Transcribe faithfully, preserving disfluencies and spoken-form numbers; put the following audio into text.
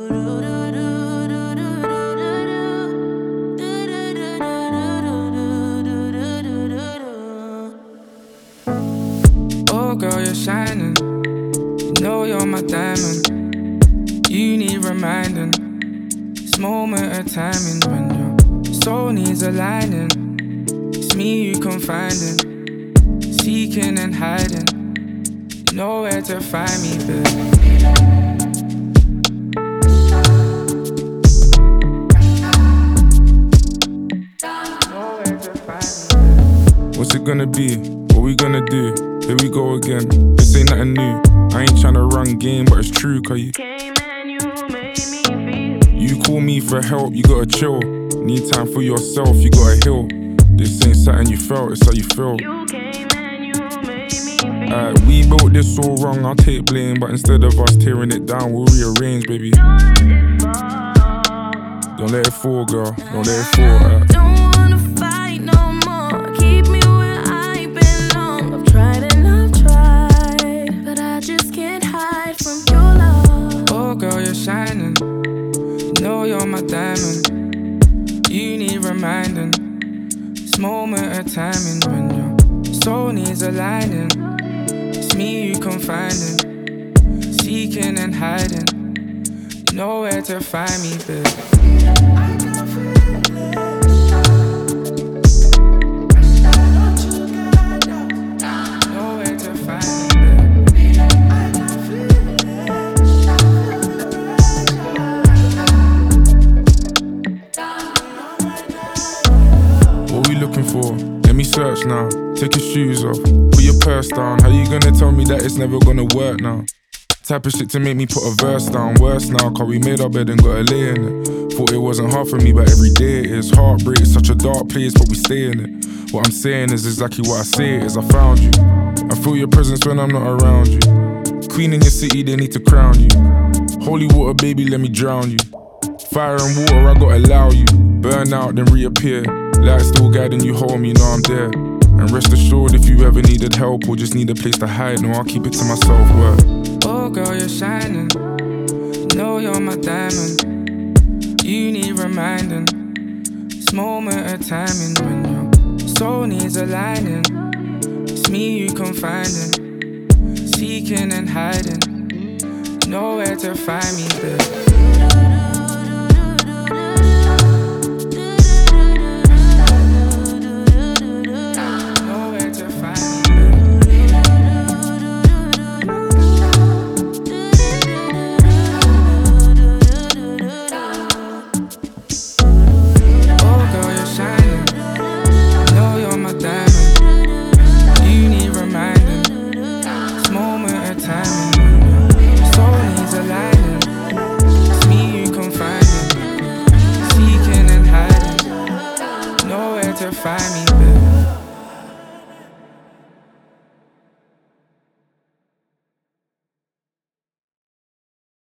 Oh girl, you're shining. You know you're my diamond. You need reminding. This moment of timing when your soul needs aligning. It's me you confiding, seeking and hiding. You know where to find me, babe. What's it gonna be? What we gonna do? Here we go again. This ain't nothing new. I ain't tryna run game, but it's true, cause you Came and you made me feel. You call me for help, you gotta chill. Need time for yourself, you gotta heal. This ain't something you felt, it's how you feel. You came and you made me feel. Alright, we built this all wrong, I'll take blame. But instead of us tearing it down, we'll rearrange, baby. Don't let it fall, girl. Don't let it fall. Right? Don't wanna fight no more. Keep me where I belong. I've tried and I've tried, but I just can't hide from your love. Oh girl, you're shining. You know you're my diamond. You need reminding. This moment of timing when your soul needs aligning. It's me you confiding, seeking and hiding. You know where to find me, babe. What we looking for? Let me search now. Take your shoes off, put your purse down. How you gonna tell me that it's never gonna work now? Type of shit to make me put a verse down. Worse now, cause we made our bed and got a lay in it. Thought it wasn't hard for me, but every day it is. Heartbreak, such a dark place, but we stay in it. What I'm saying is exactly what I say it is. I found you. I feel your presence when I'm not around you. Queen in your city, they need to crown you. Holy water, baby, let me drown you. Fire and water, I gotta allow you. Burn out, then reappear. Light still guiding you home, you know I'm there. And rest assured, if you ever needed help or just need a place to hide, no, I'll keep it to myself, word. Oh girl, you're shining. You know you're my diamond. You need reminding. This moment of timing when your soul needs aligning. It's me you confiding, seeking and hiding. You know where to find me, babe.